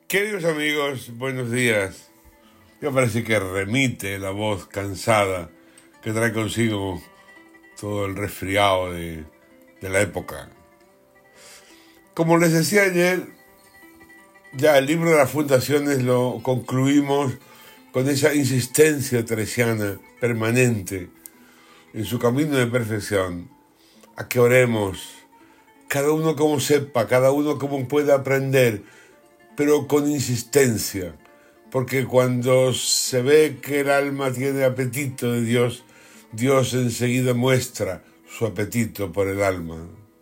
Queridos amigos, buenos días. Me parece que remite la voz cansada que trae consigo todo el resfriado de la época. Como les decía ayer, ya el libro de las fundaciones lo concluimos con esa insistencia teresiana permanente en su camino de perfección, a que oremos, cada uno como sepa, cada uno como pueda aprender, pero con insistencia, porque cuando se ve que el alma tiene apetito de Dios, Dios enseguida muestra su apetito por el alma.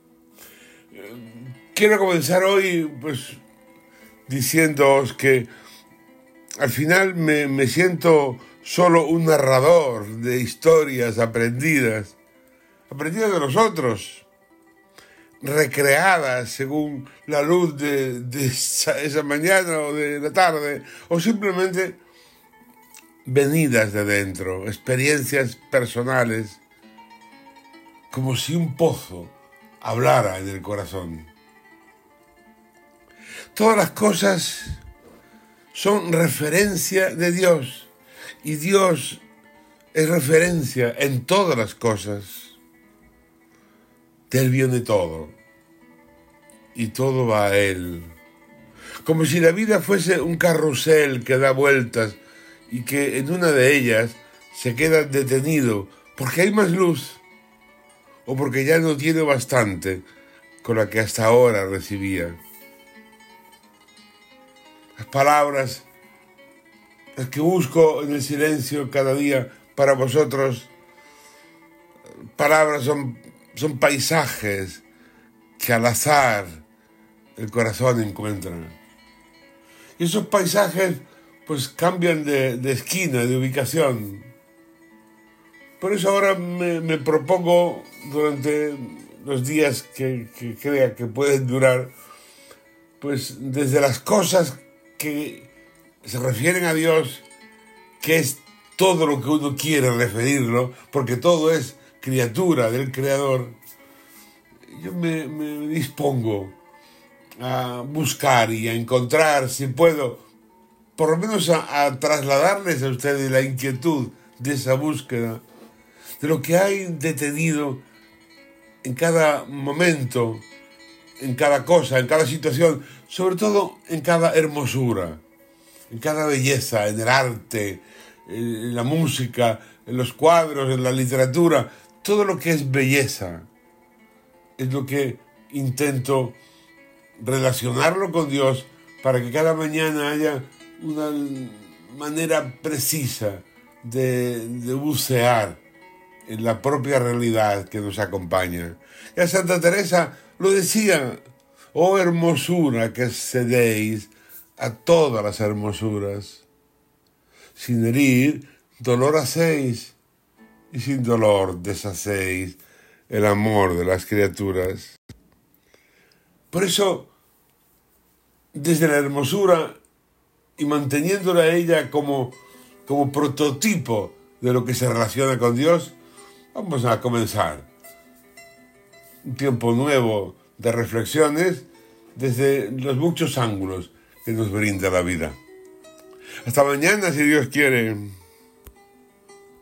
Quiero comenzar hoy diciéndoos que al final me siento solo un narrador de historias aprendidas de los otros, recreadas según la luz de esa mañana o de la tarde, o simplemente venidas de dentro, experiencias personales, como si un pozo hablara en el corazón. Todas las cosas son referencia de Dios, y Dios es referencia en todas las cosas. De Él viene todo, y todo va a Él. Como si la vida fuese un carrusel que da vueltas y que en una de ellas se queda detenido porque hay más luz o porque ya no tiene bastante con la que hasta ahora recibía. Las palabras, las que busco en el silencio cada día para vosotros, palabras son paisajes que al azar el corazón encuentra. Y esos paisajes cambian de esquina, de ubicación. Por eso ahora me propongo, durante los días que crea que pueden durar, desde las cosas que se refieren a Dios, que es todo lo que uno quiere referirlo, porque todo es criatura del Creador, yo me dispongo a buscar y a encontrar, si puedo, por lo menos a trasladarles a ustedes la inquietud de esa búsqueda, de lo que hay detenido en cada momento, en cada cosa, en cada situación, sobre todo en cada hermosura, en cada belleza, en el arte, en la música, en los cuadros, en la literatura. Todo lo que es belleza es lo que intento relacionarlo con Dios, para que cada mañana haya una manera precisa de bucear en la propia realidad que nos acompaña. Ya Santa Teresa lo decía: oh hermosura que cedéis a todas las hermosuras, sin herir dolor hacéis, y sin dolor deshacéis el amor de las criaturas. Por eso, desde la hermosura y manteniéndola a ella como prototipo de lo que se relaciona con Dios, vamos a comenzar un tiempo nuevo de reflexiones desde los muchos ángulos que nos brinda la vida. Hasta mañana, si Dios quiere.